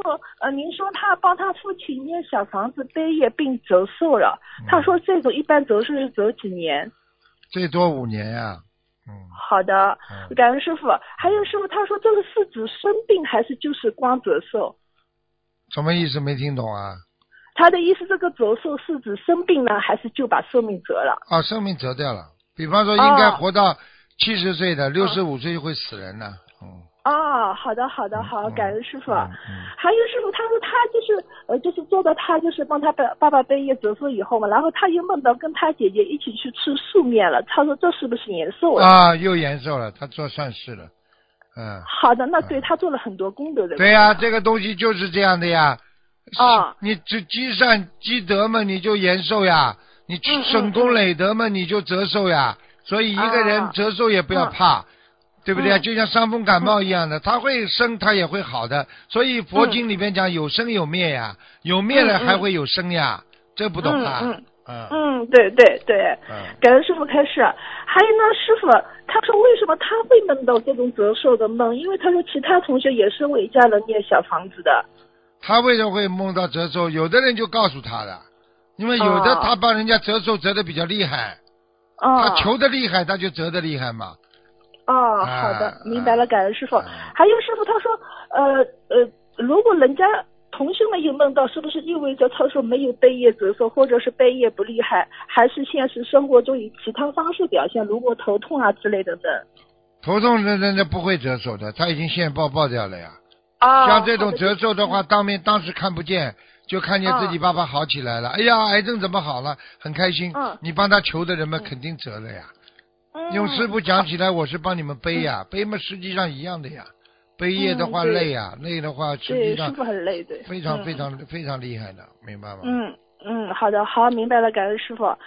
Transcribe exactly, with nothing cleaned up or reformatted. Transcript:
呃，您说他帮他父亲念小房子背业并折寿了，他说这种一般折寿是折几年？ 最多五年呀、嗯。 好的，感恩师傅。还有师傅，他说这个是指生病还是就是光折寿？ 什么意思？没听懂啊？ 他的意思，这个折寿是指生病呢，还是就把寿命折了？ 啊，生命折掉了。比方说，应该活到七十岁的，六十五岁就会死人呢。嗯。 哦，好的，好的，好，感恩师傅。 嗯嗯、 还有师傅，他说他就是呃，就是做的他就是帮他爸爸爸背业折寿以后嘛，然后他又梦到跟他姐姐一起去吃素面了。他说这是不是延寿了？ 啊，又延寿了，他做善事了。嗯。 好的，那对、嗯、他做了很多功德的。 对呀、啊，这个东西就是这样的呀。 啊。 你只积善积德嘛，你就延寿呀；你省功累德嘛，你就折寿呀。所以一个人折寿也不要怕。啊，对不对啊？就像伤风感冒一样的，它会生，它也会好的。所以佛经里边讲有生有灭呀，有灭了还会有生呀，这不懂啊？ 嗯嗯嗯，对对对，感恩师傅开示。还有呢，师傅他说为什么他会梦到这种折寿的梦？因为他说其他同学也是为家人念小房子的。 他为什么会梦到折寿？有的人就告诉他的，因为有的他帮人家折寿折的比较厉害，他求的厉害，他就折的厉害嘛。 哦，好的，明白了，感恩师傅。还有师傅，他说，呃呃，如果人家同修们有梦到，是不是意味着他说没有背业折寿，或者是背业不厉害，还是现实生活中以其他方式表现，如果头痛啊之类的的？ 头痛人人家不会折寿的，他已经现报报掉了呀。 啊、哦， 像这种折寿的话，当面当时看不见，就看见自己爸爸好起来了。哦、哎呀，癌症怎么好了？很开心。嗯。你帮他求的人们肯定折了呀。用师傅讲起来，我是帮你们背呀，嗯、背嘛实际上一样的呀。背业的话累呀，嗯、累的话实际上师傅很累，对， 非常非常、嗯、非常厉害的，明白吗？ 嗯嗯，好的，好，明白了，感恩师傅。